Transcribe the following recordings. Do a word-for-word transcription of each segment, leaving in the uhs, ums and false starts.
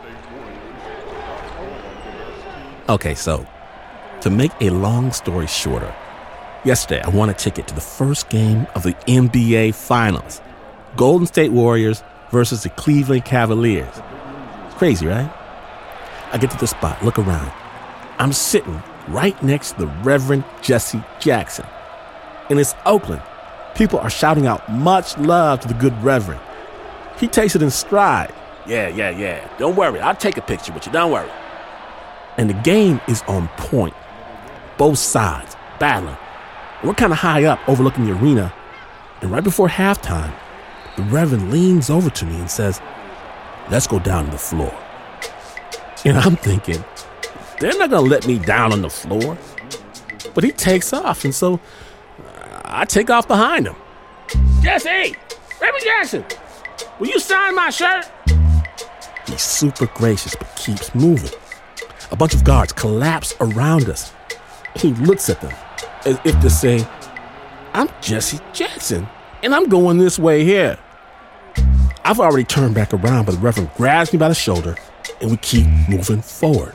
Okay, so to make a long story shorter, yesterday I won a ticket to the first game of the N B A Finals. Golden State Warriors versus the Cleveland Cavaliers. It's crazy, right? I get to the spot, look around. I'm sitting right next to the Reverend Jesse Jackson. And it's Oakland. People are shouting out much love to the good Reverend. He takes it in stride. Yeah, yeah, yeah. Don't worry. I'll take a picture with you. Don't worry. And the game is on point. Both sides battling. We're kind of high up overlooking the arena. And right before halftime, the Reverend leans over to me and says, "Let's go down to the floor." And I'm thinking, they're not going to let me down on the floor. But he takes off, and so I take off behind him. "Jesse! Reverend Jackson! Will you sign my shirt?" He's super gracious, but keeps moving. A bunch of guards collapse around us. He looks at them as if to say, "I'm Jesse Jackson, and I'm going this way here." I've already turned back around, but the Reverend grabs me by the shoulder, and we keep moving forward.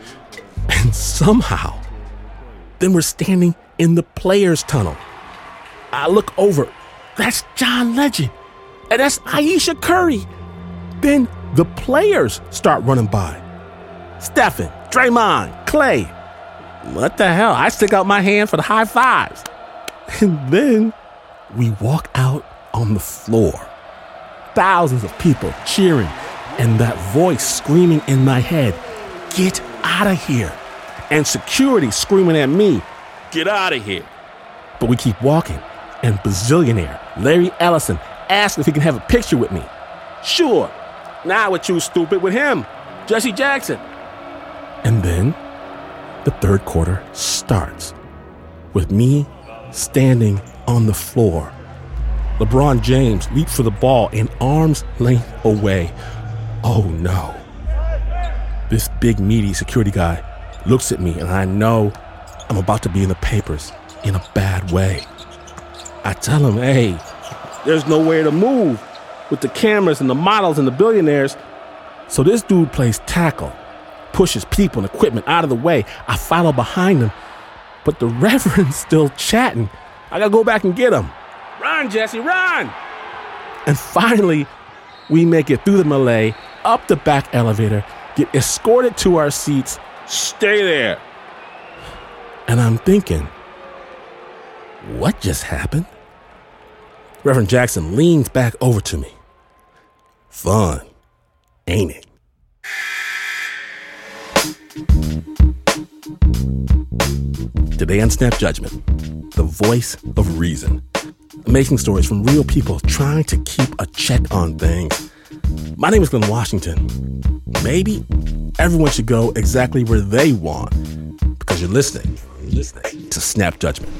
And somehow, then we're standing in the players' tunnel. I look over. That's John Legend. And that's Ayesha Curry. Then the players start running by. Stephen, Draymond, Clay. What the hell? I stick out my hand for the high fives. And then we walk out on the floor. Thousands of people cheering, and that voice screaming in my head, "Get out of here." And security screaming at me, "Get out of here." But we keep walking, and bazillionaire Larry Ellison asks if he can have a picture with me. Sure. Now what you stupid with him, Jesse Jackson. And then the third quarter starts with me standing on the floor. LeBron James leaps for the ball an arm's length away. Oh no. This big meaty security guy looks at me, and I know I'm about to be in the papers in a bad way. I tell him, "Hey, there's nowhere to move with the cameras and the models and the billionaires." So this dude plays tackle, pushes people and equipment out of the way. I follow behind him, but the Reverend's still chatting. I gotta go back and get him. "Run, Jesse, run!" And finally, we make it through the melee, up the back elevator, get escorted to our seats. Stay there. And I'm thinking, what just happened? Reverend Jackson leans back over to me. Fun, ain't it? Today on Snap Judgment, the voice of reason. Amazing stories from real people trying to keep a check on things. My name is Glenn Washington. Maybe everyone should go exactly where they want because you're listening, you're listening to Snap Judgment.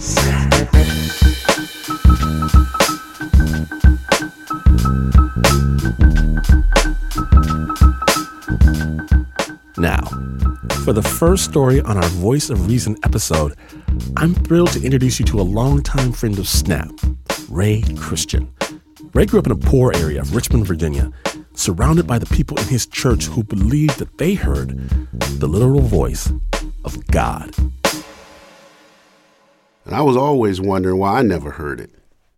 Now, for the first story on our Voice of Reason episode, I'm thrilled to introduce you to a longtime friend of Snap, Ray Christian. Ray grew up in a poor area of Richmond, Virginia, surrounded by the people in his church who believed that they heard the literal voice of God. And I was always wondering why I never heard it.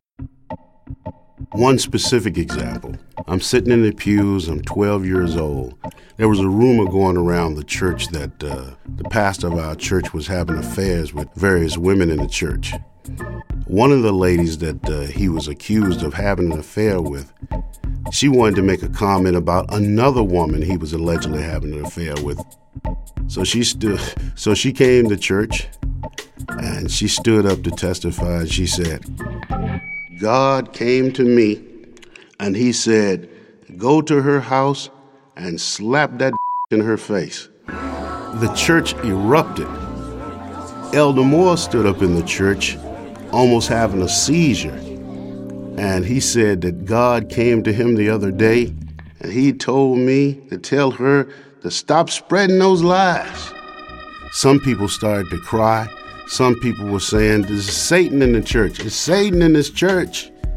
One specific example. I'm sitting in the pews, I'm twelve years old. There was a rumor going around the church that uh, the pastor of our church was having affairs with various women in the church. One of the ladies that uh, he was accused of having an affair with, she wanted to make a comment about another woman he was allegedly having an affair with. So she stood, so she came to church and she stood up to testify, and she said, "God came to me and he said, go to her house and slap that in her face." The church erupted. Elder Moore stood up in the church, almost having a seizure. And he said that God came to him the other day and he told me to tell her to stop spreading those lies. Some people started to cry. Some people were saying, "There's Satan in the church. It's Satan in this church."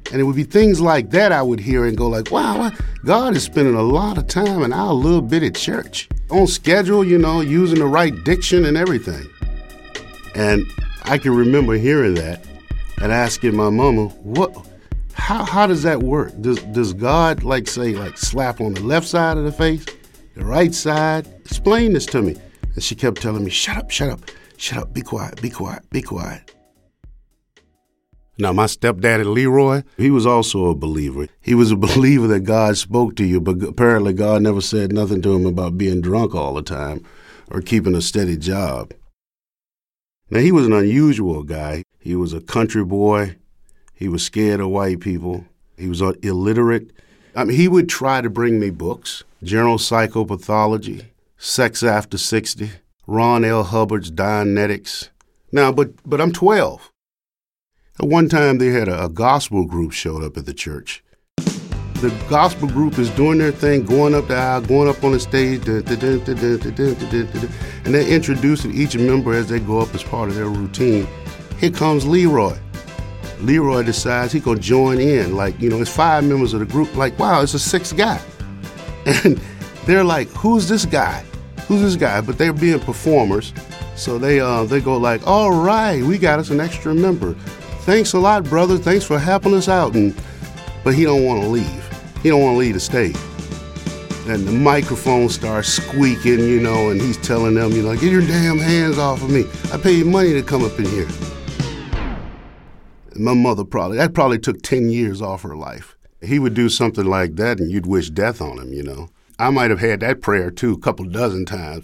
And it would be things like that I would hear and go like, wow, God is spending a lot of time in our little bitty church. On schedule, you know, using the right diction and everything. And I can remember hearing that and asking my mama, what, how how does that work? Does does God like say like slap on the left side of the face, the right side? Explain this to me. And she kept telling me, shut up, shut up, shut up, be quiet, be quiet, be quiet. Now, my stepdaddy, Leroy, he was also a believer. He was a believer that God spoke to you, but apparently God never said nothing to him about being drunk all the time or keeping a steady job. Now, he was an unusual guy. He was a country boy. He was scared of white people. He was illiterate. I mean, he would try to bring me books, General Psychopathology, Sex After sixty, Ron L. Hubbard's Dianetics. Now, but but I'm twelve. At one time, they had a, a gospel group showed up at the church. The gospel group is doing their thing, going up the aisle, going up on the stage, da, da, da, da, da, da, da, da, da, and they're introducing each member as they go up as part of their routine. Here comes Leroy. Leroy decides he's going to join in. Like, you know, it's five members of the group. Like, wow, it's a sixth guy. And they're like, who's this guy? Who's this guy? But they're being performers. So they uh, they go like, all right, we got us an extra member. Thanks a lot, brother. Thanks for helping us out. And but he don't want to leave. He don't want to leave the stage. And the microphone starts squeaking, you know, and he's telling them, you know, get your damn hands off of me. I pay you money to come up in here. And my mother probably, that probably took ten years off her life. He would do something like that and you'd wish death on him, you know. I might have had that prayer too, a couple dozen times.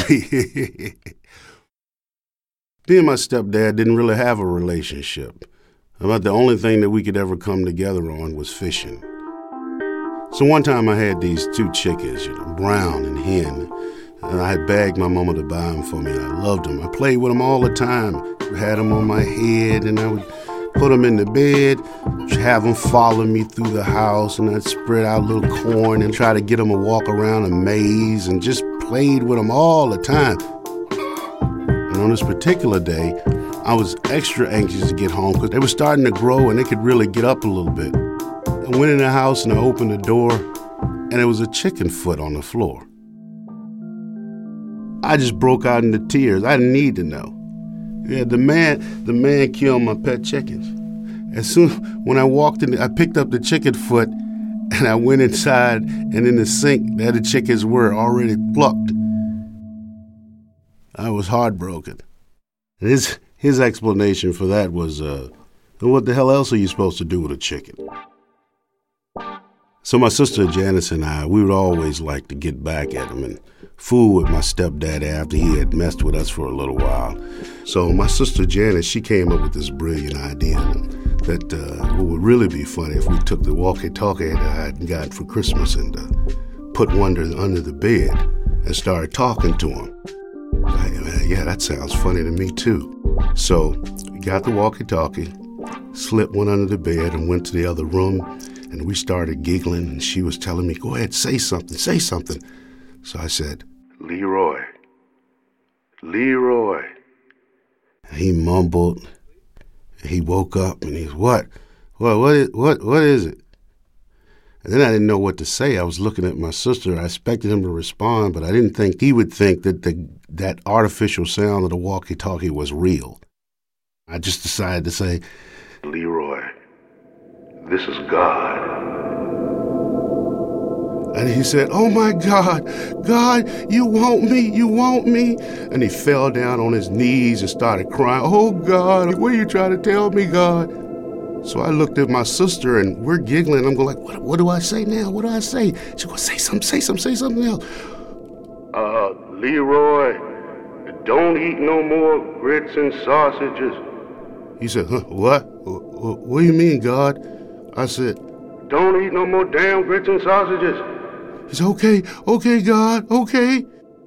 Me and my stepdad didn't really have a relationship. About the only thing that we could ever come together on was fishing. So one time I had these two chickens, you know, brown and hen, and I had begged my mama to buy them for me, and I loved them. I played with them all the time. I had them on my head, and I would put them in the bed, have them follow me through the house, and I'd spread out a little corn and try to get them to walk around a maze, and just played with them all the time. And on this particular day, I was extra anxious to get home because they were starting to grow and they could really get up a little bit. I went in the house and I opened the door and there was a chicken foot on the floor. I just broke out into tears. I didn't need to know. Yeah, the man, the man killed my pet chickens. As soon when I walked in, I picked up the chicken foot and I went inside and in the sink there the chickens were already plucked. I was heartbroken. His his explanation for that was, uh, what the hell else are you supposed to do with a chicken? So my sister Janice and I, we would always like to get back at him and fool with my stepdad after he had messed with us for a little while. So my sister Janice, she came up with this brilliant idea that uh, what would really be funny if we took the walkie-talkie that I had gotten for Christmas and uh, put one under, under the bed and started talking to him. I, yeah, that sounds funny to me too. So we got the walkie-talkie, slipped one under the bed and went to the other room. And we started giggling, and she was telling me, go ahead, say something, say something. So I said, Leroy, Leroy. And he mumbled. He woke up, and he's, what? What, what, is, what, what is it? And then I didn't know what to say. I was looking at my sister. I expected him to respond, but I didn't think he would think that the, that artificial sound of the walkie-talkie was real. I just decided to say, Leroy, this is God. And he said, oh my God, God, you want me, you want me? And he fell down on his knees and started crying, oh God, what are you trying to tell me, God? So I looked at my sister and we're giggling. I'm going like, what, what do I say now? What do I say? She goes, say something, say something, say something else. Uh, Leroy, don't eat no more grits and sausages. He said, huh, what? What, what do you mean, God? I said, don't eat no more damn grits and sausages. He said, okay, okay, God, okay.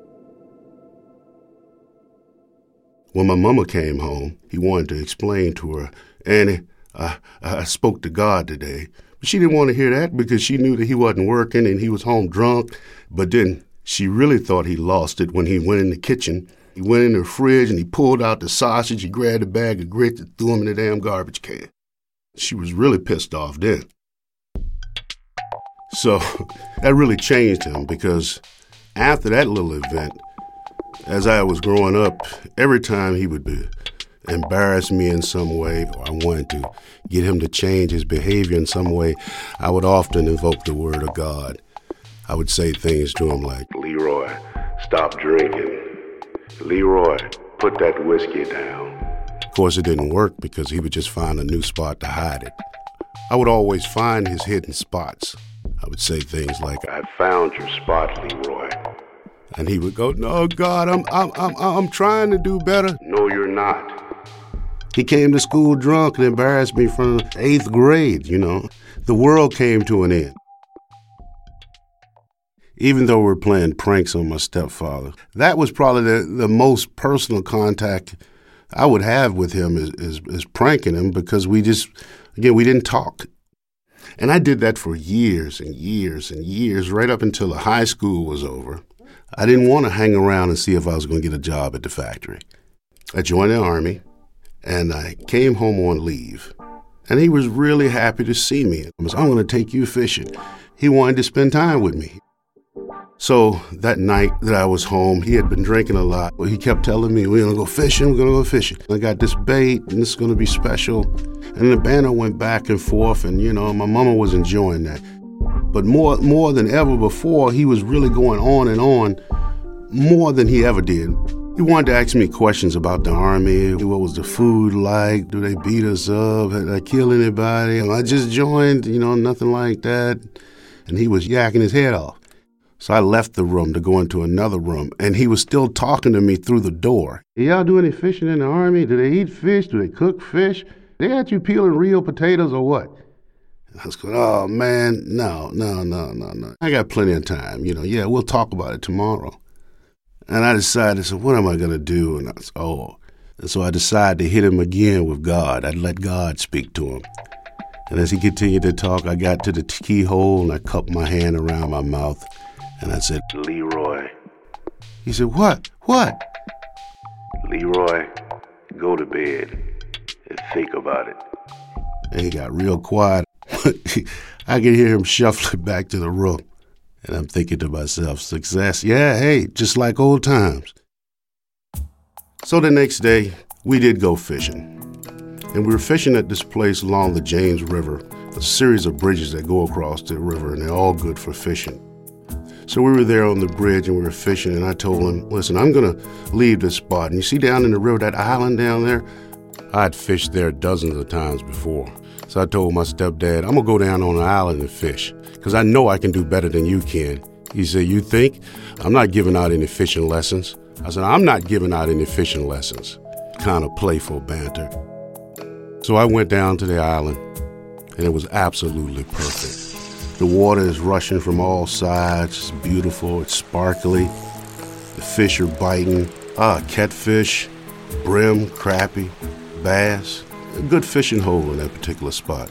When my mama came home, he wanted to explain to her, Annie, I, I spoke to God today. But she didn't want to hear that because she knew that he wasn't working and he was home drunk. But then she really thought he lost it when he went in the kitchen. He went in the fridge and he pulled out the sausage. He grabbed a bag of grits and threw them in the damn garbage can. She was really pissed off then. So that really changed him, because after that little event, as I was growing up, every time he would be, embarrass me in some way, or I wanted to get him to change his behavior in some way, I would often invoke the word of God. I would say things to him like, "Leroy, stop drinking. Leroy, put that whiskey down." Of course, it didn't work, because he would just find a new spot to hide it. I would always find his hidden spots. I would say things like, "I found your spot, Leroy." And he would go, "No, God, I'm, I'm, I'm, I'm trying to do better." "No, you're not." He came to school drunk and embarrassed me from eighth grade, you know. The world came to an end. Even though we're playing pranks on my stepfather, that was probably the, the most personal contact I would have with him is, is, is pranking him, because we just, again, we didn't talk. And I did that for years and years and years, right up until the high school was over. I didn't want to hang around and see if I was going to get a job at the factory. I joined the Army, and I came home on leave. And he was really happy to see me. I was, "I'm going to take you fishing." He wanted to spend time with me. So that night that I was home, he had been drinking a lot. He kept telling me, "We're going to go fishing, we're going to go fishing. I got this bait, and this is going to be special." And the banter went back and forth, and, you know, my mama was enjoying that. But more, more than ever before, he was really going on and on, more than he ever did. He wanted to ask me questions about the Army. What was the food like? Do they beat us up? Did I kill anybody? I just joined, you know, nothing like that. And he was yakking his head off. So I left the room to go into another room, and he was still talking to me through the door. "Y'all do any fishing in the Army? Do they eat fish? Do they cook fish? They got you peeling real potatoes or what?" And I was going, "Oh, man, no, no, no, no, no. I got plenty of time. You know, yeah, we'll talk about it tomorrow." And I decided, so what am I going to do? And I was, oh. And so I decided to hit him again with God. I'd let God speak to him. And as he continued to talk, I got to the keyhole, and I cupped my hand around my mouth, and I said, "Leroy." He said, "What? What?" "Leroy, go to bed and think about it." And he got real quiet. I could hear him shuffling back to the room. And I'm thinking to myself, success, yeah, hey, just like old times. So the next day, we did go fishing. And we were fishing at this place along the James River, a series of bridges that go across the river, and they're all good for fishing. So we were there on the bridge, and we were fishing, and I told him, "Listen, I'm going to leave this spot. And you see down in the river, that island down there? I'd fished there dozens of times before. So I told my stepdad, I'm going to go down on an island and fish, because I know I can do better than you can." He said, "You think? I'm not giving out any fishing lessons." I said, "I'm not giving out any fishing lessons." Kind of playful banter. So I went down to the island, and it was absolutely perfect. The water is rushing from all sides. It's beautiful. It's sparkly. The fish are biting. Ah, catfish, brim, crappie, bass. A good fishing hole in that particular spot.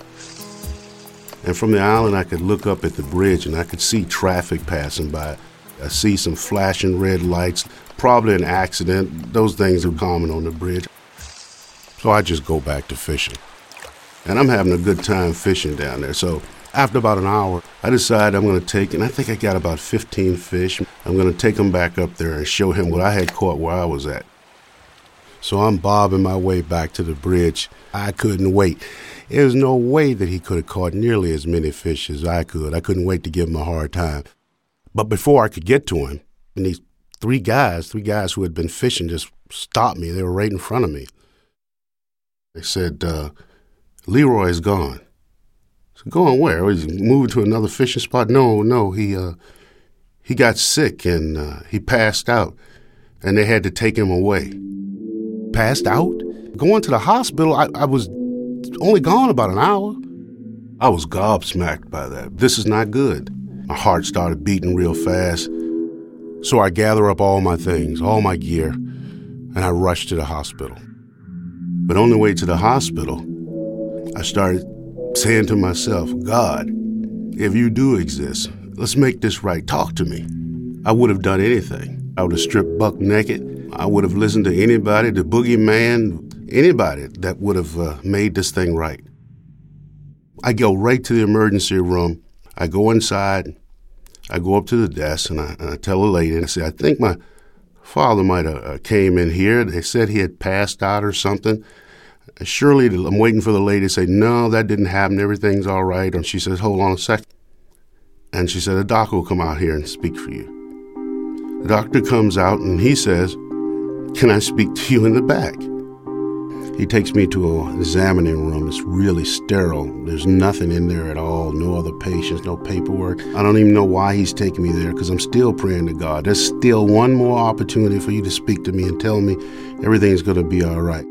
And from the island, I could look up at the bridge, and I could see traffic passing by. I see some flashing red lights, probably an accident. Those things are common on the bridge. So I just go back to fishing. And I'm having a good time fishing down there. So after about an hour, I decided I'm going to take, and I think I got about fifteen fish. I'm going to take them back up there and show him what I had caught where I was at. So I'm bobbing my way back to the bridge. I couldn't wait. There's no way that he could have caught nearly as many fish as I could. I couldn't wait to give him a hard time. But before I could get to him, and these three guys, three guys who had been fishing just stopped me. They were right in front of me. They said, uh, "Leroy's gone." I said, "Going where? He's moving to another fishing spot?" No, no, he uh, he got sick and uh, he passed out, and they had to take him away. Passed out? Going to the hospital? I, I was only gone about an hour. I was gobsmacked by that. This is not good. My heart started beating real fast. So I gather up all my things, all my gear, and I rushed to the hospital. But on the way to the hospital, I started saying to myself, "God, if you do exist, let's make this right. Talk to me." I would have done anything. I would have stripped buck naked. I would have listened to anybody, the boogeyman, anybody that would have uh, made this thing right. I go right to the emergency room. I go inside. I go up to the desk, and I, and I tell the lady, and I say, I think my father might have uh, came in here. They said he had passed out or something. Surely, I'm waiting for the lady to say, no, that didn't happen. Everything's all right. And she says, hold on a second. And she said, a doctor will come out here and speak for you. The doctor comes out, and he says, can I speak to you in the back? He takes me to an examining room. It's really sterile. There's nothing in there at all, no other patients, no paperwork. I don't even know why he's taking me there because I'm still praying to God. There's still one more opportunity for you to speak to me and tell me everything's going to be all right.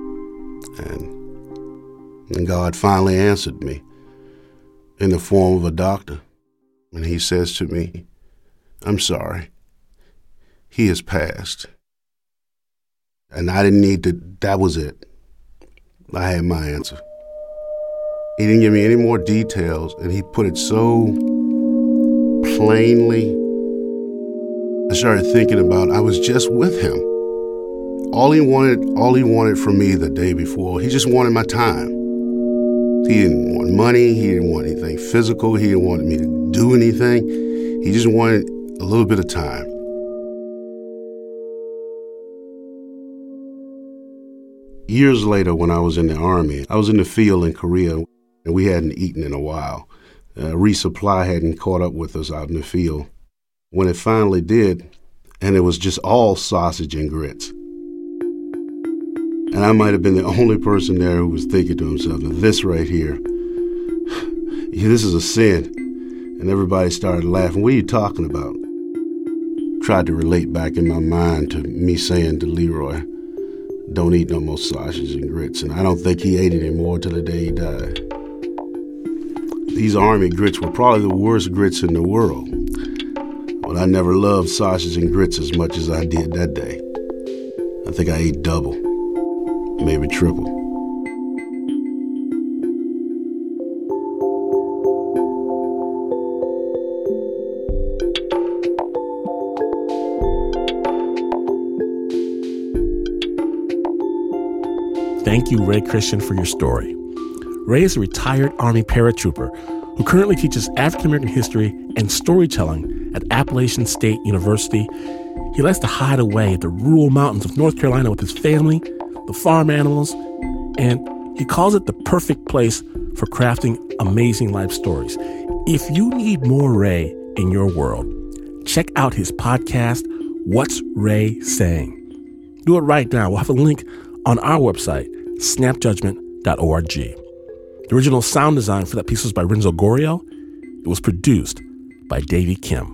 And, and God finally answered me in the form of a doctor. And he says to me, I'm sorry. He has passed. And I didn't need to, that was it. I had my answer. He didn't give me any more details, and he put it so plainly. I started thinking about I was just with him. All he wanted, all he wanted from me the day before, he just wanted my time. He didn't want money. He didn't want anything physical. He didn't want me to do anything. He just wanted a little bit of time. Years later, when I was in the Army, I was in the field in Korea, and we hadn't eaten in a while. Uh, resupply hadn't caught up with us out in the field. When it finally did, and it was just all sausage and grits. And I might have been the only person there who was thinking to himself, this right here, this is a sin. And everybody started laughing. What are you talking about? Tried to relate back in my mind to me saying to Leroy, don't eat no more sausage and grits. And I don't think he ate any more till the day he died. These Army grits were probably the worst grits in the world. But I never loved sausage and grits as much as I did that day. I think I ate double, maybe triple. Thank you, Ray Christian, for your story. Ray is a retired Army paratrooper who currently teaches African American history and storytelling at Appalachian State University. He likes to hide away at the rural mountains of North Carolina with his family, the farm animals, and he calls it the perfect place for crafting amazing life stories. If you need more Ray in your world, check out his podcast, What's Ray Saying? Do it right now. We'll have a link on our website, snap judgment dot org. The original sound design for that piece was by Renzo Gorio. It was produced by Davey Kim.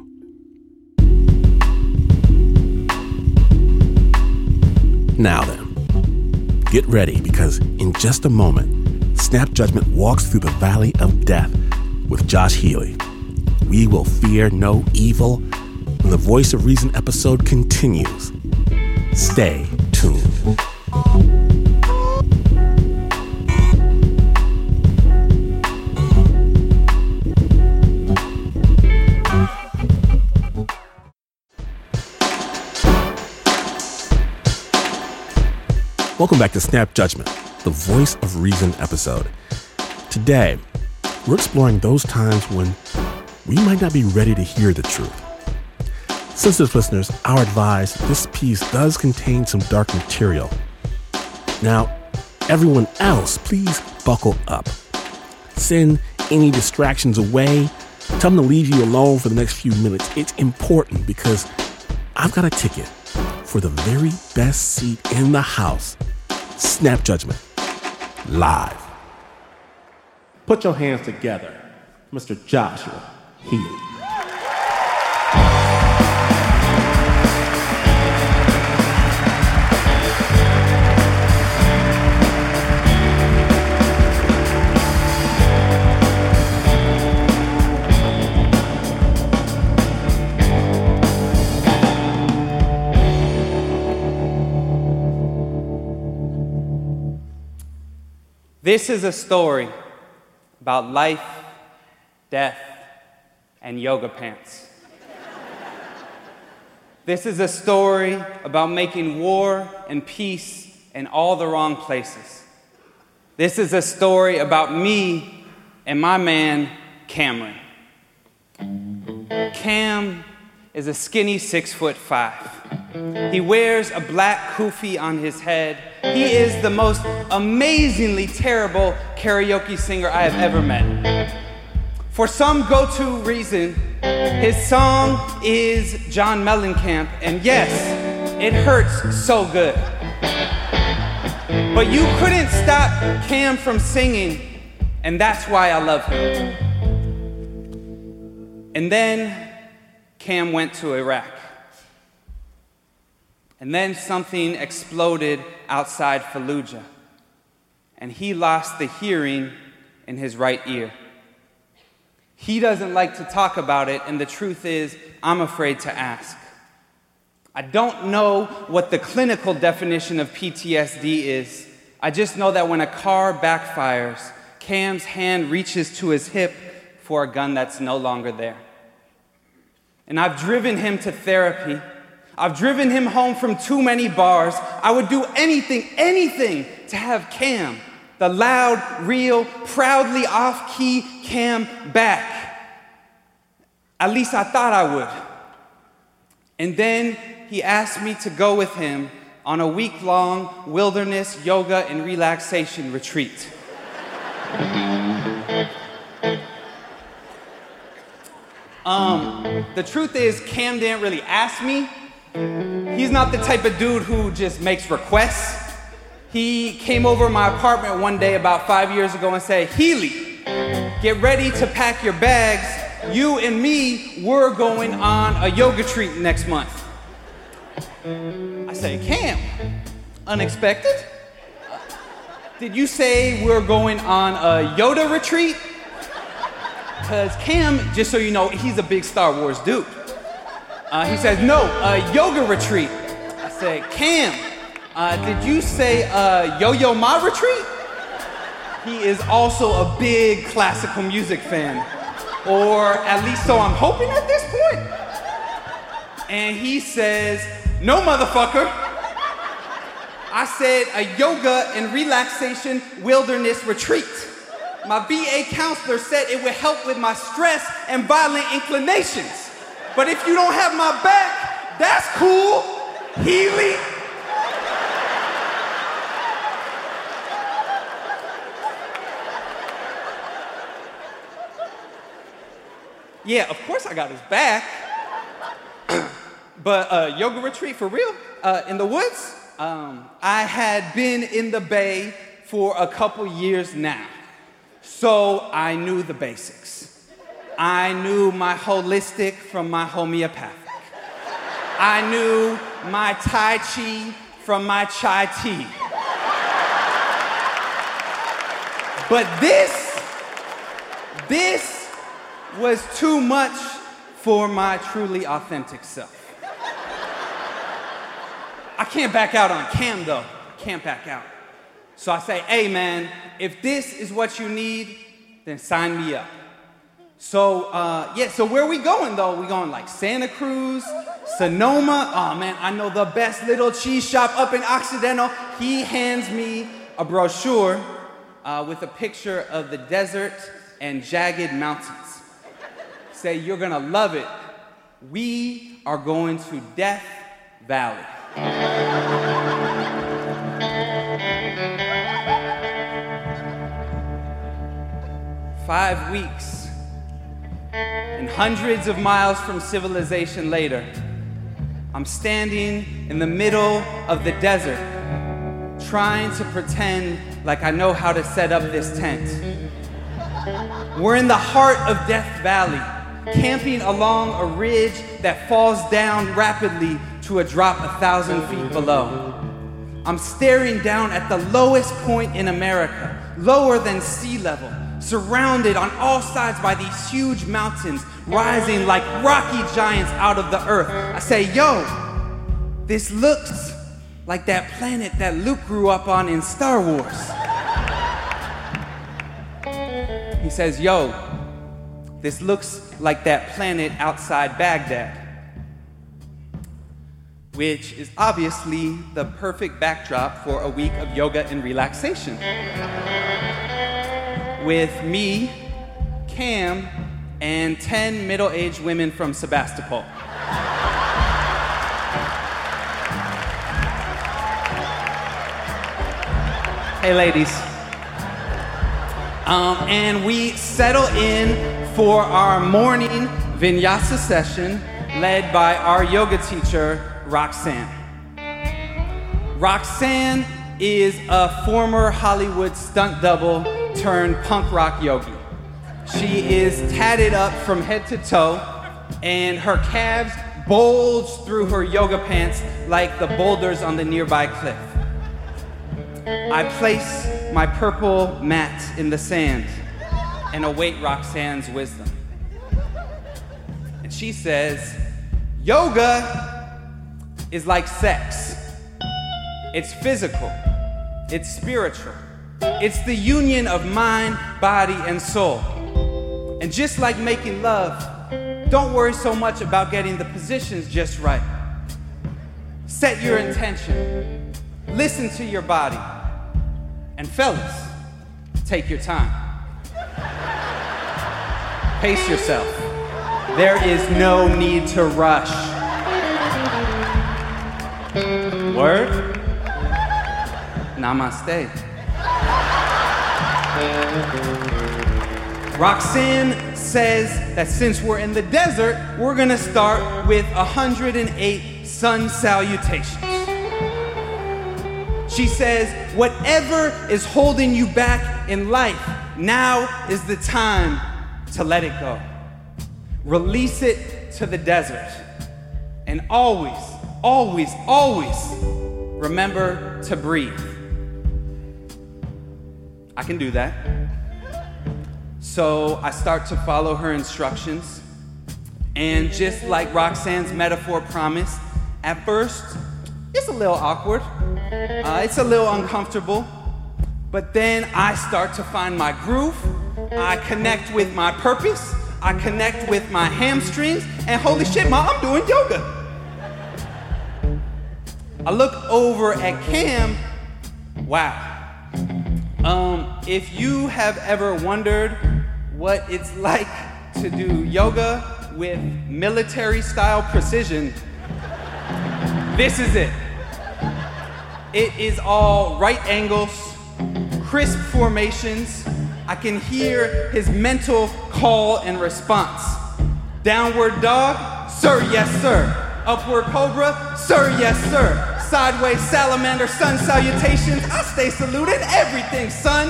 Now then, get ready because in just a moment, Snap Judgment walks through the valley of death with Josh Healy. We will fear no evil when the Voice of Reason episode continues. Stay tuned. Welcome back to Snap Judgment, the Voice of Reason episode. Today, we're exploring those times when we might not be ready to hear the truth. Sensitive listeners are advised this piece does contain some dark material. Now, everyone else, please buckle up. Send any distractions away. Tell them to leave you alone for the next few minutes. It's important because I've got a ticket for the very best seat in the house. Snap Judgment, live. Put your hands together, Mister Joshua Healy. This is a story about life, death, and yoga pants. This is a story about making war and peace in all the wrong places. This is a story about me and my man, Cameron. Cam is a skinny six foot five. He wears a black kufi on his head. He is the most amazingly terrible karaoke singer I have ever met. For some go-to reason, his song is John Mellencamp, and yes, it hurts so good. But you couldn't stop Cam from singing, and that's why I love him. And then Cam went to Iraq. And then something exploded outside Fallujah, and he lost the hearing in his right ear. He doesn't like to talk about it, and the truth is, I'm afraid to ask. I don't know what the clinical definition of P T S D is. I just know that when a car backfires, Cam's hand reaches to his hip for a gun that's no longer there. And I've driven him to therapy. I've driven him home from too many bars. I would do anything, anything to have Cam, the loud, real, proudly off-key Cam, back. At least I thought I would. And then he asked me to go with him on a week-long wilderness yoga and relaxation retreat. Um, the truth is, Cam didn't really ask me. He's not the type of dude who just makes requests. He came over to my apartment one day about five years ago and said, Healy, get ready to pack your bags. You and me, we're going on a yoga retreat next month. I said, Cam, unexpected? Did you say we're going on a Yoda retreat? Because Cam, just so you know, he's a big Star Wars dude. Uh, he says, no, a yoga retreat. I said, Cam, uh, did you say uh, Yo-Yo Ma retreat? He is also a big classical music fan. Or at least so I'm hoping at this point. And he says, no, motherfucker. I said a yoga and relaxation wilderness retreat. My V A counselor said it would help with my stress and violent inclinations. But if you don't have my back, that's cool, Healy. Yeah, of course I got his back. But uh, yoga retreat for real? Uh, in the woods? Um, I had been in the Bay for a couple years now. So I knew the basics. I knew my holistic from my homeopathic. I knew my Tai Chi from my Chai Tea. But this, this was too much for my truly authentic self. I can't back out on Cam though. Can't back out. So I say, hey man, if this is what you need, then sign me up. So, uh, yeah, so where are we going, though? We going, like, Santa Cruz, Sonoma? Oh, man, I know the best little cheese shop up in Occidental. He hands me a brochure uh, with a picture of the desert and jagged mountains. Say, you're going to love it. We are going to Death Valley. Five weeks. And hundreds of miles from civilization later, I'm standing in the middle of the desert, trying to pretend like I know how to set up this tent. We're in the heart of Death Valley, camping along a ridge that falls down rapidly to a drop a thousand feet below. I'm staring down at the lowest point in America, lower than sea level, surrounded on all sides by these huge mountains rising like rocky giants out of the earth. I say, yo, this looks like that planet that Luke grew up on in Star Wars. He says, yo, this looks like that planet outside Baghdad, which is obviously the perfect backdrop for a week of yoga and relaxation. With me Cam, and ten middle-aged women from Sebastopol. Hey, ladies. Um, and we settle in for our morning vinyasa session led by our yoga teacher, Roxanne. Roxanne is a former Hollywood stunt double turned punk rock yogi. She is tatted up from head to toe, and her calves bulge through her yoga pants like the boulders on the nearby cliff. I place my purple mat in the sand and await Roxanne's wisdom. And she says, yoga is like sex. It's physical. It's spiritual. It's the union of mind, body, and soul. And just like making love, don't worry so much about getting the positions just right. Set your intention. Listen to your body. And fellas, take your time. Pace yourself. There is no need to rush. Word? Namaste. Roxanne says that since we're in the desert, we're gonna start with one hundred eight sun salutations. She says, whatever is holding you back in life, now is the time to let it go. Release it to the desert. And always, always, always remember to breathe. I can do that. So I start to follow her instructions. And just like Roxanne's metaphor promised, at first, it's a little awkward. Uh, it's a little uncomfortable. But then I start to find my groove. I connect with my purpose. I connect with my hamstrings. And holy shit, Ma, I'm doing yoga. I look over at Cam. Wow. Um, if you have ever wondered what it's like to do yoga with military-style precision, this is it. It is all right angles, crisp formations. I can hear his mental call and response. Downward dog, sir, yes, sir. Upward cobra, sir, yes, sir. Sideways salamander, sun salutations. I stay saluting everything, son.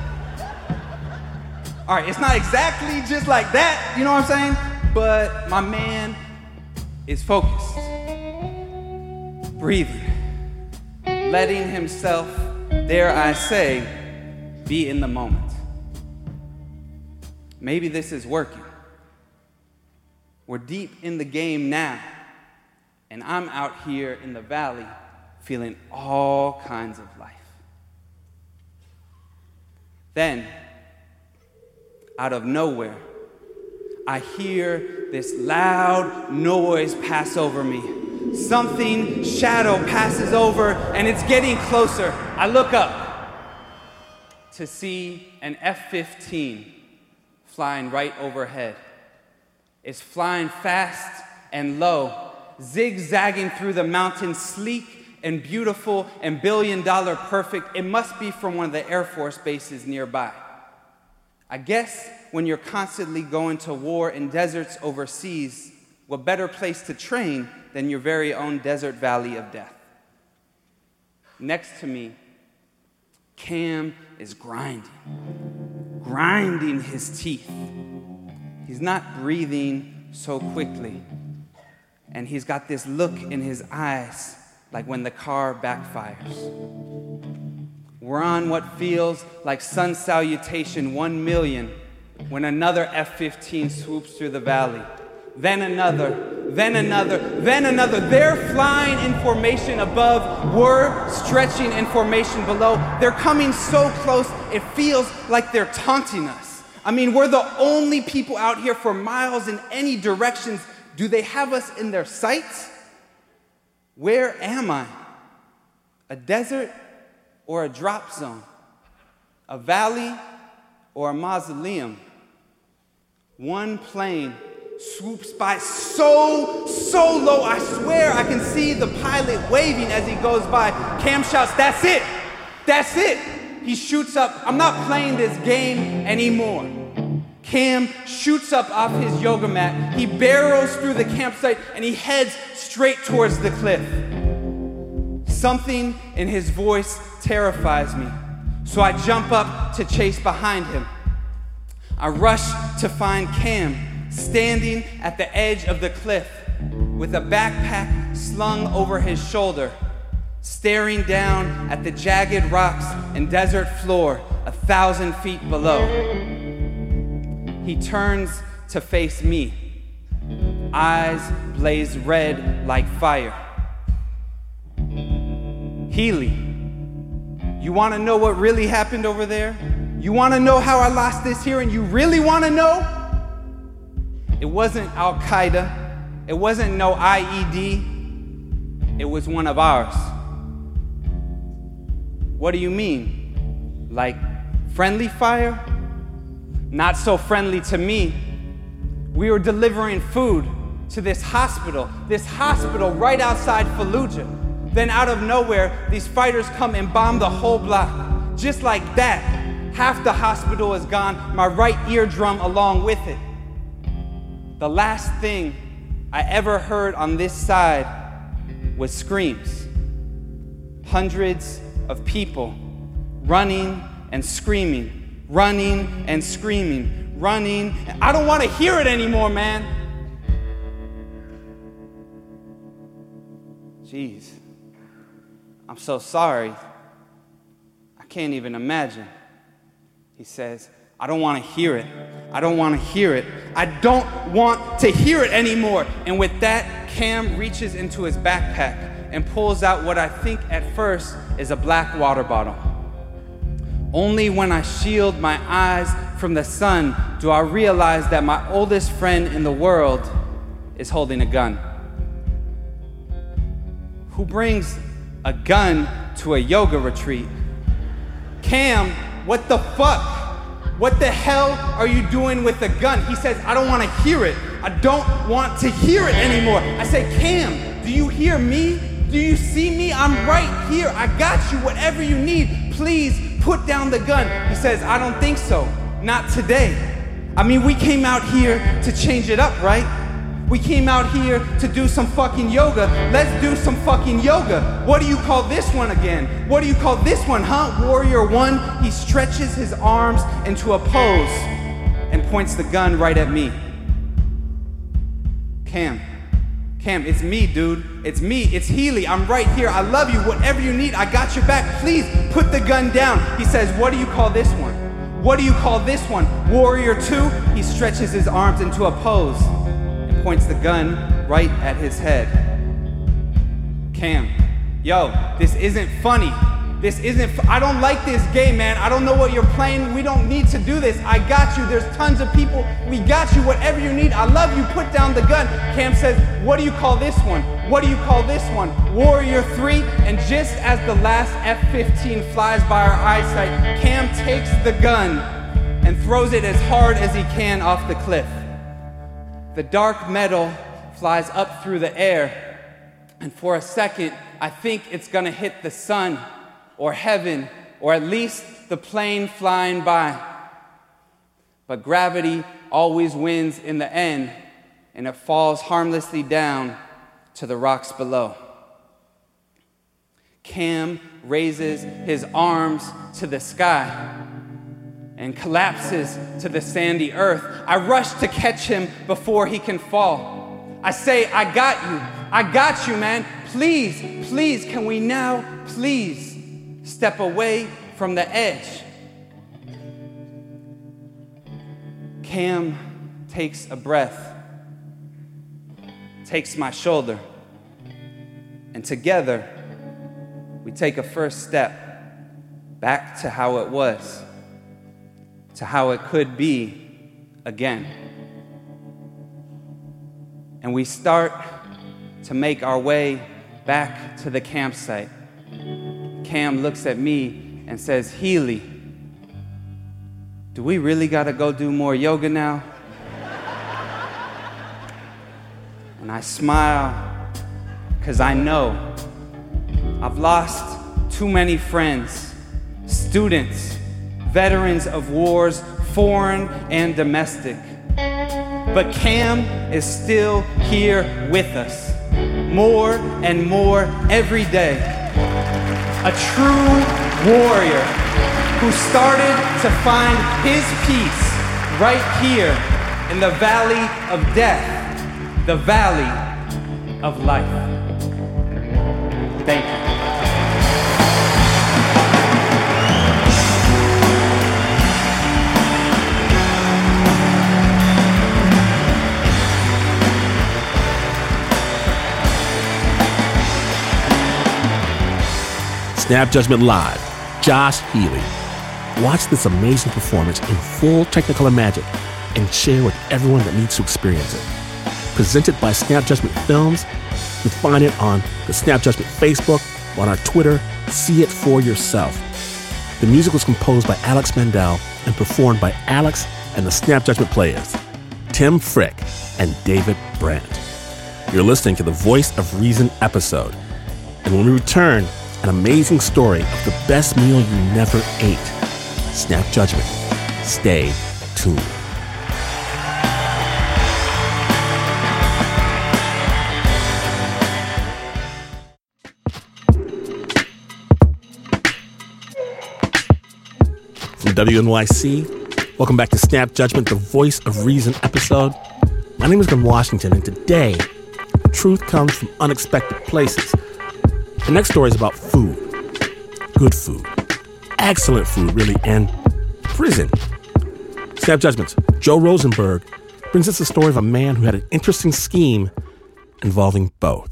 All right, it's not exactly just like that, you know what I'm saying? But my man is focused, breathing, letting himself, dare I say, be in the moment. Maybe this is working. We're deep in the game now, and I'm out here in the valley feeling all kinds of life. Then, out of nowhere, I hear this loud noise pass over me. Something shadow passes over, and it's getting closer. I look up to see an F fifteen flying right overhead. It's flying fast and low, zigzagging through the mountains, sleek and beautiful and billion dollar perfect. It must be from one of the Air Force bases nearby. I guess when you're constantly going to war in deserts overseas, what better place to train than your very own desert valley of death? Next to me, Cam is grinding, grinding his teeth. He's not breathing so quickly. And he's got this look in his eyes like when the car backfires. We're on what feels like sun salutation one million when another F fifteen swoops through the valley. Then another, then another, then another. They're flying in formation above. We're stretching in formation below. They're coming so close, it feels like they're taunting us. I mean, we're the only people out here for miles in any directions. Do they have us in their sights? Where am I? A desert or a drop zone? A valley or a mausoleum? One plane swoops by so, so low, I swear I can see the pilot waving as he goes by. Cam shouts, "That's it! That's it!" He shoots up. I'm not playing this game anymore. Cam shoots up off his yoga mat. He barrels through the campsite and he heads straight towards the cliff. Something in his voice terrifies me, so I jump up to chase behind him. I rush to find Cam standing at the edge of the cliff with a backpack slung over his shoulder, staring down at the jagged rocks and desert floor a thousand feet below. He turns to face me, eyes blaze red like fire. "Healy, you want to know what really happened over there? You want to know how I lost this hearing? You really want to know? It wasn't Al-Qaeda. It wasn't no I E D. It was one of ours." "What do you mean? Like friendly fire?" "Not so friendly to me. We were delivering food to this hospital, this hospital right outside Fallujah. Then out of nowhere, these fighters come and bomb the whole block. Just like that, half the hospital is gone, my right eardrum along with it. The last thing I ever heard on this side was screams. Hundreds of people running and screaming, running and screaming, running. I don't want to hear it anymore, man." Jeez, I'm so sorry. I can't even imagine. He says, "I don't want to hear it. I don't want to hear it. I don't want to hear it anymore." And with that, Cam reaches into his backpack and pulls out what I think at first is a black water bottle. Only when I shield my eyes from the sun do I realize that my oldest friend in the world is holding a gun. Who brings a gun to a yoga retreat? "Cam, what the fuck? What the hell are you doing with a gun?" He says, "I don't want to hear it. I don't want to hear it anymore." I say, "Cam, do you hear me? Do you see me? I'm right here. I got you. Whatever you need, please put down the gun." He says, "I don't think so. Not today. I mean, we came out here to change it up, right? We came out here to do some fucking yoga. Let's do some fucking yoga. What do you call this one again? What do you call this one, huh? Warrior one." He stretches his arms into a pose and points the gun right at me. Cam, Cam, it's me, dude. It's me. It's Healy. I'm right here. I love you. Whatever you need, I got your back. Please put the gun down. He says, "What do you call this one? What do you call this one? Warrior two?" He stretches his arms into a pose and points the gun right at his head. Cam, yo, this isn't funny. This isn't, f- I don't like this game, man. I don't know what you're playing. We don't need to do this. I got you. There's tons of people. We got you. Whatever you need. I love you. Put down the gun. Cam says, "What do you call this one? What do you call this one? Warrior three?" And just as the last F fifteen flies by our eyesight, Cam takes the gun and throws it as hard as he can off the cliff. The dark metal flies up through the air, and for a second, I think it's gonna hit the sun or heaven, or at least the plane flying by. But gravity always wins in the end, and it falls harmlessly down to the rocks below. Cam raises his arms to the sky and collapses to the sandy earth. I rush to catch him before he can fall. I say, "I got you. I got you, man. Please, please, can we now, please, step away from the edge?" Cam takes a breath, takes my shoulder, and together we take a first step back to how it was, to how it could be again. And we start to make our way back to the campsite. Cam looks at me and says, "Healy, do we really gotta go do more yoga now?" And I smile because I know I've lost too many friends, students, veterans of wars, foreign and domestic. But Cam is still here with us, more and more every day. A true warrior who started to find his peace right here in the valley of death, the valley of life. Thank you. Snap Judgment Live, Josh Healy. Watch this amazing performance in full Technicolor magic and share with everyone that needs to experience it. Presented by Snap Judgment Films. You can find it on the Snap Judgment Facebook, on our Twitter. See it for yourself. The music was composed by Alex Mandel and performed by Alex and the Snap Judgment Players, Tim Frick and David Brandt. You're listening to the Voice of Reason episode. And when we return, an amazing story of the best meal you never ate. Snap Judgment. Stay tuned. From W N Y C, welcome back to Snap Judgment, the Voice of Reason episode. My name is Glenn Washington, and today, truth comes from unexpected places. The next story is about food. Good food. Excellent food, really, and prison. Snap Judgments. Joe Rosenberg brings us the story of a man who had an interesting scheme involving both.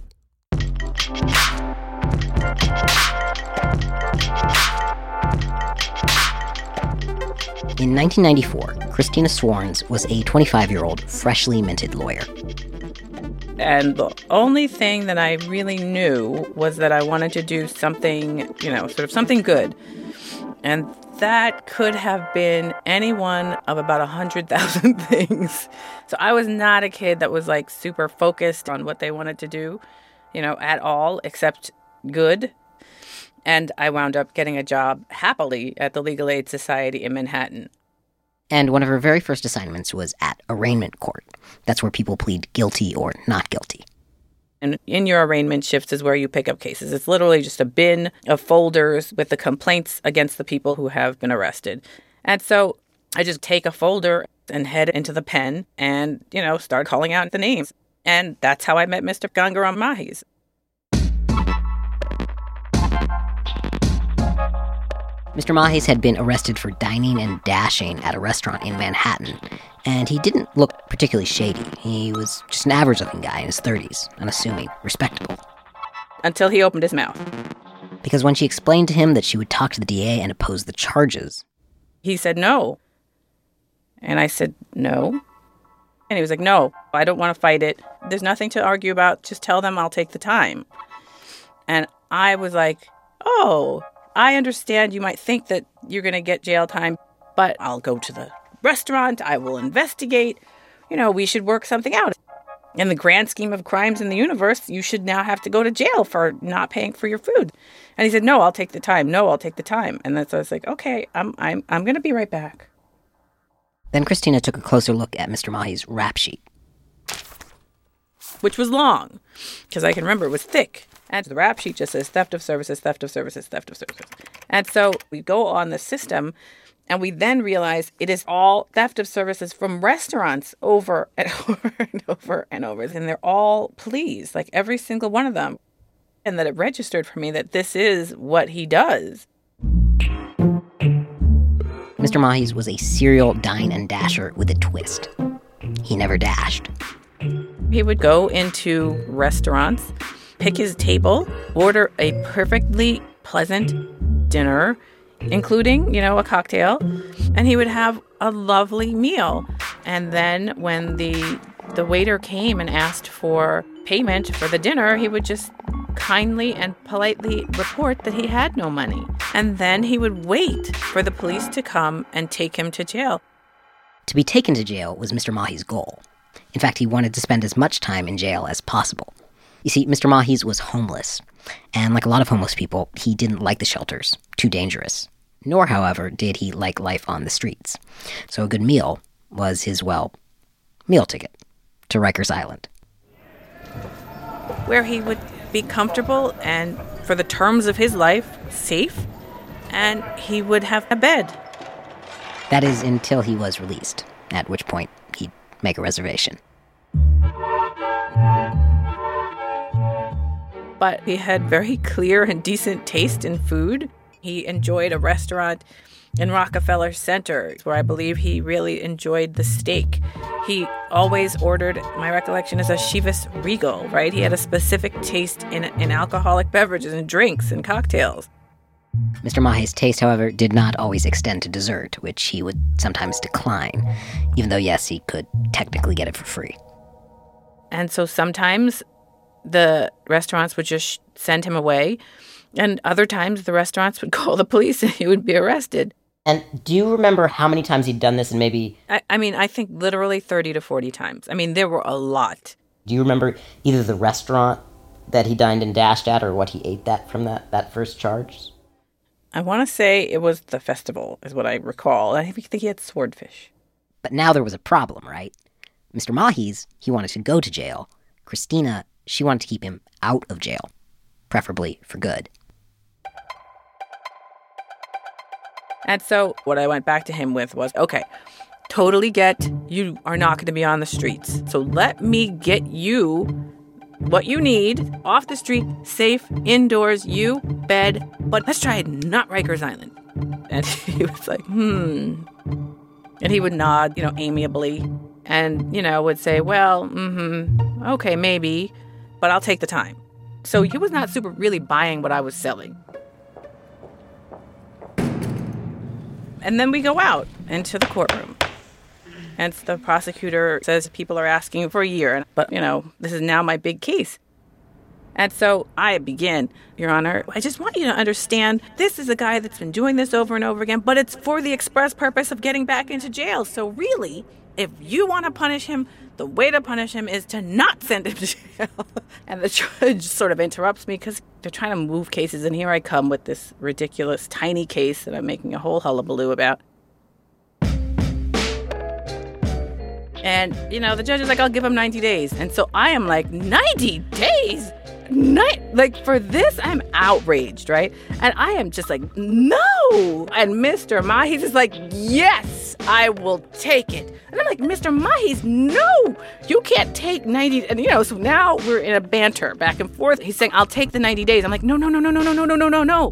In nineteen ninety-four, Christina Swarns was a twenty-five-year-old, freshly minted lawyer. And the only thing that I really knew was that I wanted to do something, you know, sort of something good. And that could have been any one of about one hundred thousand things. So I was not a kid that was, like, super focused on what they wanted to do, you know, at all, except good. And I wound up getting a job happily at the Legal Aid Society in Manhattan. And one of her very first assignments was at arraignment court. That's where people plead guilty or not guilty. And in your arraignment shifts is where you pick up cases. It's literally just a bin of folders with the complaints against the people who have been arrested. And so I just take a folder and head into the pen and, you know, start calling out the names. And that's how I met Mister Gangaram Mahis. Mister Mahis had been arrested for dining and dashing at a restaurant in Manhattan, and he didn't look particularly shady. He was just an average-looking guy in his thirties, unassuming, respectable. Until he opened his mouth. Because when she explained to him that she would talk to the D A and oppose the charges, he said no. And I said, no. And he was like, no, I don't want to fight it. There's nothing to argue about. Just tell them I'll take the time. And I was like, oh, I understand you might think that you're going to get jail time, but I'll go to the restaurant. I will investigate. You know, we should work something out. In the grand scheme of crimes in the universe, you should now have to go to jail for not paying for your food. And he said, no, I'll take the time. No, I'll take the time. And then so I was like, okay, I'm I'm I'm going to be right back. Then Christina took a closer look at Mister Mahi's rap sheet. Which was long, because I can remember it was thick. And the rap sheet just says theft of services, theft of services, theft of services. And so we go on the system, and we then realize it is all theft of services from restaurants over and over and over and over. And they're all pleas, like every single one of them. And that it registered for me that this is what he does. Mister Mahis was a serial dine and dasher with a twist. He never dashed. He would go into restaurants, pick his table, order a perfectly pleasant dinner, including, you know, a cocktail, and he would have a lovely meal. And then when the the waiter came and asked for payment for the dinner, he would just kindly and politely report that he had no money. And then he would wait for the police to come and take him to jail. To be taken to jail was Mister Mahi's goal. In fact, he wanted to spend as much time in jail as possible. You see, Mister Mahi's was homeless, and like a lot of homeless people, he didn't like the shelters, too dangerous. Nor, however, did he like life on the streets. So a good meal was his, well, meal ticket to Rikers Island. Where he would be comfortable and, for the terms of his life, safe, and he would have a bed. That is until he was released, at which point he'd make a reservation. But he had very clear and decent taste in food. He enjoyed a restaurant in Rockefeller Center, where I believe he really enjoyed the steak. He always ordered, my recollection is a Chivas Regal, right? He had a specific taste in, in alcoholic beverages and drinks and cocktails. Mister Mahi's taste, however, did not always extend to dessert, which he would sometimes decline, even though, yes, he could technically get it for free. And so sometimes the restaurants would just send him away, and other times the restaurants would call the police and he would be arrested. And do you remember how many times he'd done this and maybe... I, I mean, I think literally thirty to forty times. I mean, there were a lot. Do you remember either the restaurant that he dined and dashed at or what he ate that from that, that first charge? I want to say it was the festival, is what I recall. I think he had swordfish. But now there was a problem, right? Mister Mahi's, he wanted to go to jail. Christina, she wanted to keep him out of jail, preferably for good. And so what I went back to him with was, okay, totally get you are not going to be on the streets. So let me get you what you need, off the street, safe, indoors, you, bed, but let's try it, not Rikers Island. And he was like, hmm. And he would nod, you know, amiably, and, you know, would say, well, mm-hmm, okay, maybe, but I'll take the time. So he was not super really buying what I was selling. And then we go out into the courtroom. And the prosecutor says people are asking for a year. But, you know, this is now my big case. And so I begin, Your Honor, I just want you to understand this is a guy that's been doing this over and over again, but it's for the express purpose of getting back into jail. So really, if you want to punish him, the way to punish him is to not send him to jail. And the judge sort of interrupts me because they're trying to move cases. And here I come with this ridiculous tiny case that I'm making a whole hullabaloo about. And, you know, the judge is like, I'll give him ninety days. And so I am like, ninety days? Ni- like, for this, I'm outraged, right? And I am just like, no. And Mister Mahi's is like, yes, I will take it. And I'm like, Mister Mahi's, no, you can't take ninety. And, you know, so now we're in a banter back and forth. He's saying, I'll take the ninety days. I'm like, no, no, no, no, no, no, no, no, no, no, no.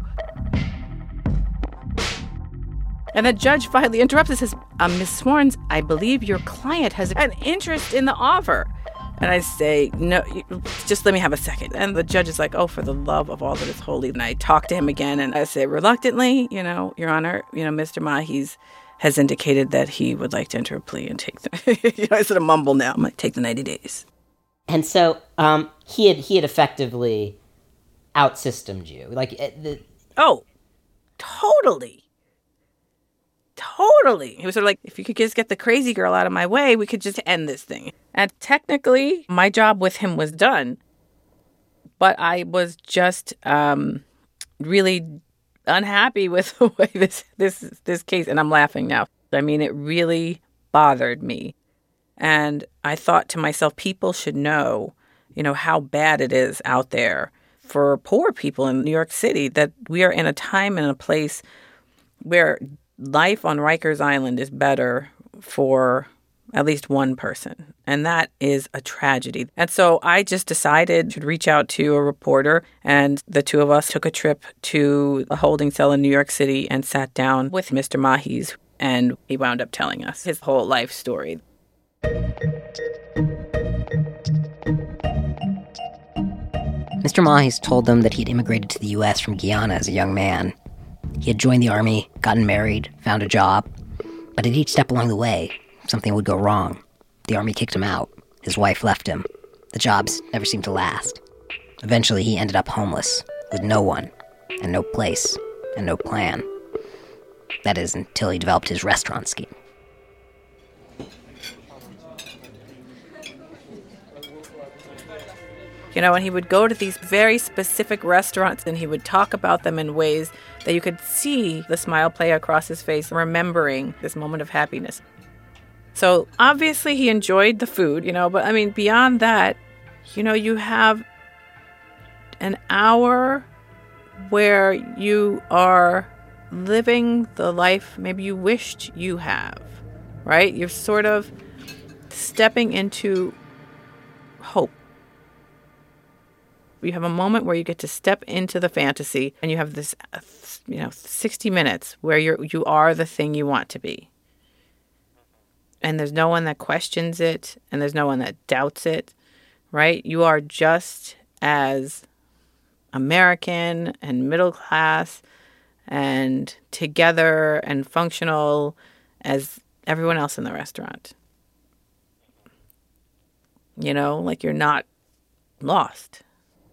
And the judge finally interrupts and says, um, Miz Swarns, I believe your client has an interest in the offer. And I say, no, just let me have a second. And the judge is like, oh, for the love of all that is holy. And I talk to him again and I say, reluctantly, you know, Your Honor, you know, Mister Mahi's has indicated that he would like to enter a plea and take the, you know, I sort of mumble now, I'm like, take the ninety days. And so um, he had he had effectively outsystemed you. Like, the... Oh, totally. Totally. He was sort of like, if you could just get the crazy girl out of my way, we could just end this thing. And technically, my job with him was done. But I was just um, really unhappy with the way this, this, this case, and I'm laughing now. I mean, it really bothered me. And I thought to myself, people should know, you know, how bad it is out there for poor people in New York City, that we are in a time and a place where life on Rikers Island is better for at least one person. And that is a tragedy. And so I just decided to reach out to a reporter, and the two of us took a trip to a holding cell in New York City and sat down with Mister Mahi's, and he wound up telling us his whole life story. Mister Mahi's told them that he'd immigrated to the U S from Guyana as a young man. He had joined the army, gotten married, found a job. But at each step along the way, something would go wrong. The army kicked him out. His wife left him. The jobs never seemed to last. Eventually, he ended up homeless, with no one, and no place, and no plan. That is, until he developed his restaurant scheme. know, and he would go to these very specific restaurants and he would talk about them in ways that you could see the smile play across his face, remembering this moment of happiness. So obviously he enjoyed the food, you know, but I mean, beyond that, you know, you have an hour where you are living the life maybe you wished you have, right? You're sort of stepping into hope. You have a moment where you get to step into the fantasy, and you have this, you know, sixty minutes where you're you are the thing you want to be. And there's no one that questions it, and there's no one that doubts it, right? You are just as American and middle class and together and functional as everyone else in the restaurant. You know, like you're not lost.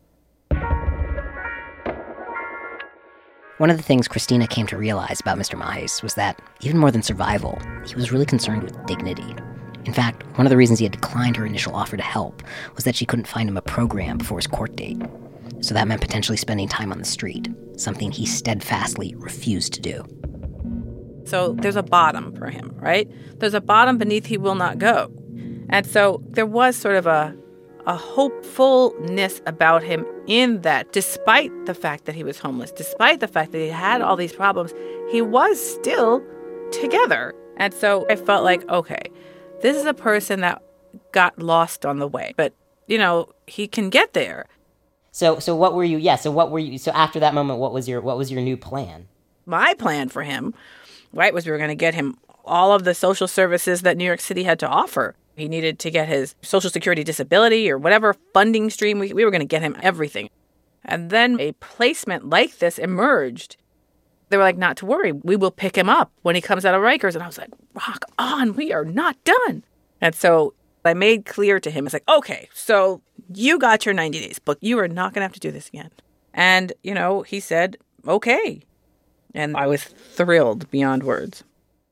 One of the things Christina came to realize about Mister Majes was that, even more than survival, he was really concerned with dignity. In fact, one of the reasons he had declined her initial offer to help was that she couldn't find him a program before his court date. So that meant potentially spending time on the street, something he steadfastly refused to do. So there's a bottom for him, right? There's a bottom beneath he will not go. And so there was sort of a a hopefulness about him in that, despite the fact that he was homeless, despite the fact that he had all these problems, he was still together. And so I felt like, okay, this is a person that got lost on the way, but, you know, he can get there. So, so what were you, yeah, so what were you, so after that moment, what was your, what was your new plan? My plan for him, right, was we were going to get him all of the social services that New York City had to offer. He needed to get his Social Security disability or whatever funding stream. We, we were going to get him everything. And then a placement like this emerged. They were like, not to worry. We will pick him up when he comes out of Rikers. And I was like, rock on. We are not done. And so I made clear to him, it's like, okay, so you got your ninety days, but you are not going to have to do this again. And, you know, he said, okay. And I was thrilled beyond words.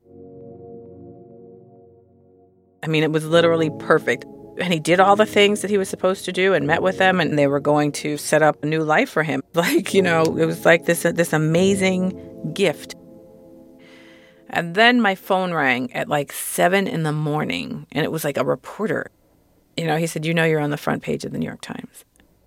I mean, it was literally perfect. And he did all the things that he was supposed to do and met with them, and they were going to set up a new life for him. Like, you know, it was like this, uh, this amazing gift. And then my phone rang at like seven in the morning, and it was like a reporter. You know, he said, you know, you're on the front page of the New York Times.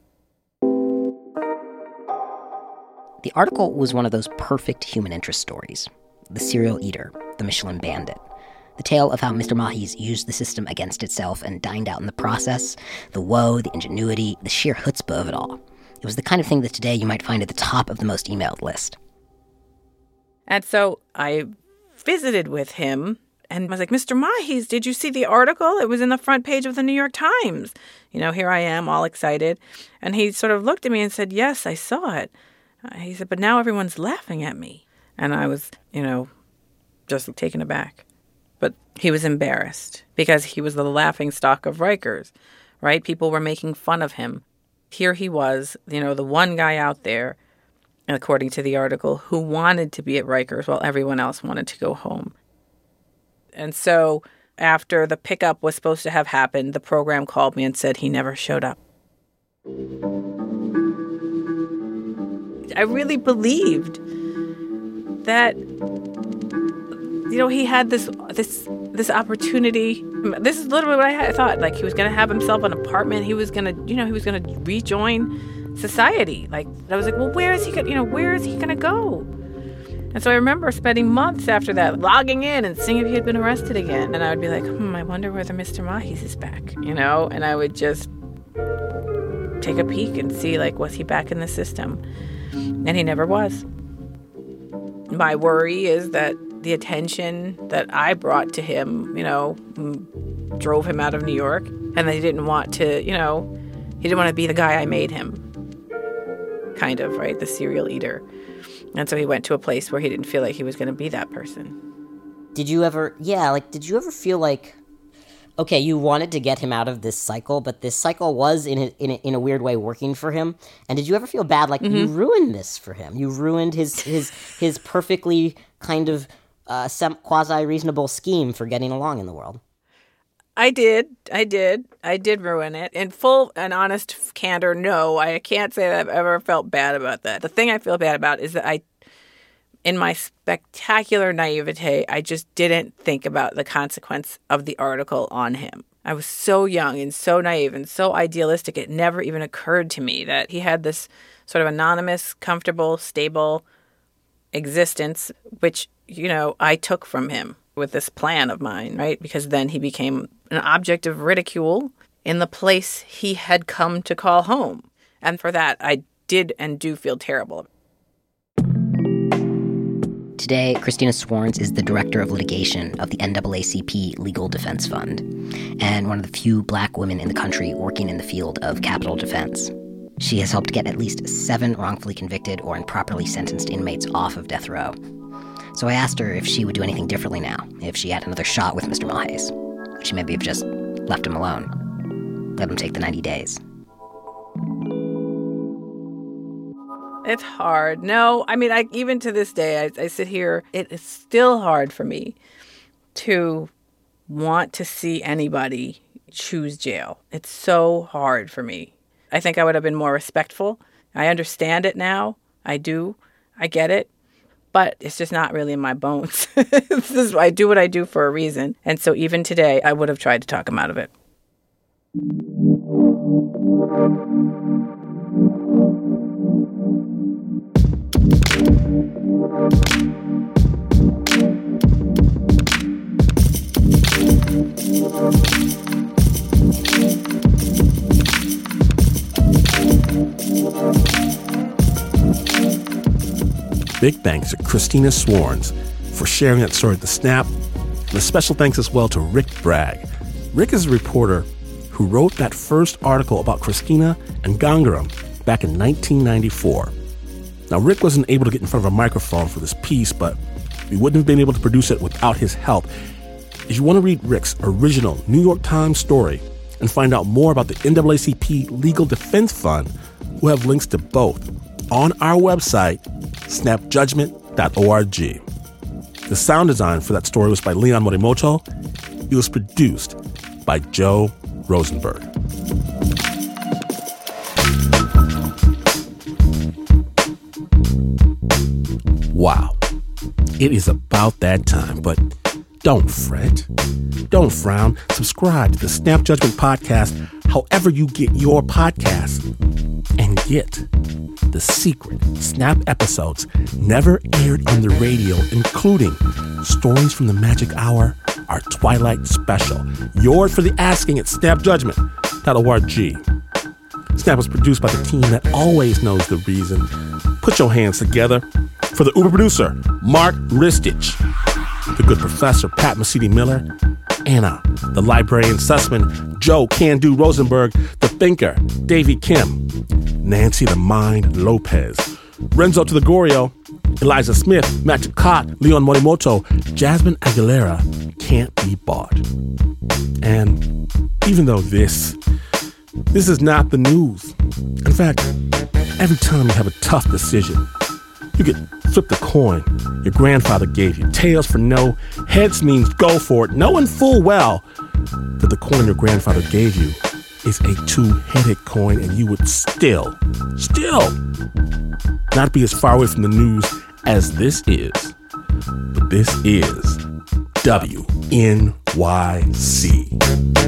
The article was one of those perfect human interest stories. The serial eater, the Michelin bandit. The tale of how Mister Majes used the system against itself and dined out in the process, the woe, the ingenuity, the sheer chutzpah of it all. It was the kind of thing that today you might find at the top of the most emailed list. And so I visited with him and was like, Mister Majes, did you see the article? It was in the front page of the New York Times. You know, here I am, all excited. And he sort of looked at me and said, yes, I saw it. Uh, he said, but now everyone's laughing at me. And I was, you know, just taken aback. But he was embarrassed because he was the laughingstock of Rikers, right? People were making fun of him. Here he was, you know, the one guy out there, according to the article, who wanted to be at Rikers while everyone else wanted to go home. And so after the pickup was supposed to have happened, the program called me and said he never showed up. I really believed that, you know, he had this this this opportunity. This is literally what I had thought. Like, he was going to have himself an apartment. He was going to, you know, he was going to rejoin society. Like, I was like, well, where is he going? You know, where is he going to go? And so I remember spending months after that logging in and seeing if he had been arrested again. And I would be like, hmm, I wonder whether Mister Majes is back. You know, and I would just take a peek and see, like, was he back in the system? And he never was. My worry is that the attention that I brought to him, you know, drove him out of New York, and that he didn't want to, you know, he didn't want to be the guy I made him, kind of, right, the serial eater. And so he went to a place where he didn't feel like he was going to be that person. Did you ever, yeah, like, did you ever feel like, okay, you wanted to get him out of this cycle, but this cycle was, in a, in a, in a weird way, working for him? And did you ever feel bad, like, mm-hmm. you ruined this for him? You ruined his his, his perfectly kind of uh, quasi-reasonable scheme for getting along in the world? I did. I did. I did ruin it. In full and honest candor, no, I can't say that I've ever felt bad about that. The thing I feel bad about is that I, in my spectacular naivete, I just didn't think about the consequence of the article on him. I was so young and so naive and so idealistic, it never even occurred to me that he had this sort of anonymous, comfortable, stable existence, which, you know, I took from him with this plan of mine, right? Because then he became an object of ridicule in the place he had come to call home. And for that, I did and do feel terrible. Today, Christina Swarns is the director of litigation of the N double A C P Legal Defense Fund, and one of the few black women in the country working in the field of capital defense. She has helped get at least seven wrongfully convicted or improperly sentenced inmates off of death row. So I asked her if she would do anything differently now, if she had another shot with Mister Mahes. Would she maybe have just left him alone? Let him take the ninety days. It's hard. No, I mean, I, even to this day, I, I sit here, it is still hard for me to want to see anybody choose jail. It's so hard for me. I think I would have been more respectful. I understand it now. I do. I get it. But it's just not really in my bones. This is, I do what I do for a reason. And so even today, I would have tried to talk him out of it. Big thanks to Christina Swarns for sharing that story at The Snap, and a special thanks as well to Rick Bragg. Rick is a reporter who wrote that first article about Christina and Gangaram back in nineteen ninety-four. Now, Rick wasn't able to get in front of a microphone for this piece, but we wouldn't have been able to produce it without his help. If you want to read Rick's original New York Times story and find out more about the N double A C P Legal Defense Fund, we'll have links to both on our website, snap judgment dot org. The sound design for that story was by Leon Morimoto. It was produced by Joe Rosenberg. Wow. It is about that time, but don't fret. Don't frown. Subscribe to the Snap Judgment Podcast however you get your podcasts. And get the secret Snap episodes never aired on the radio, including Stories from the Magic Hour, our Twilight special. Yours for the asking at snap judgment dot org. Snap was produced by the team that always knows the reason. Put your hands together for the Uber producer, Mark Ristich, the good professor, Pat Mesiti-Miller, Anna, the librarian Sussman, Joe Can-Do Rosenberg, the thinker, Davy Kim, Nancy the Mind Lopez, Renzo to the Gorio, Eliza Smith, Matt Ducat, Leon Morimoto, Jasmine Aguilera can't be bought. And even though this, this is not the news. In fact, every time you have a tough decision, you get flipped a coin your grandfather gave you. Tails for no, heads means go for it, knowing full well that the coin your grandfather gave you is a two-headed coin, and you would still, still not be as far away from the news as this is. But this is W N Y C.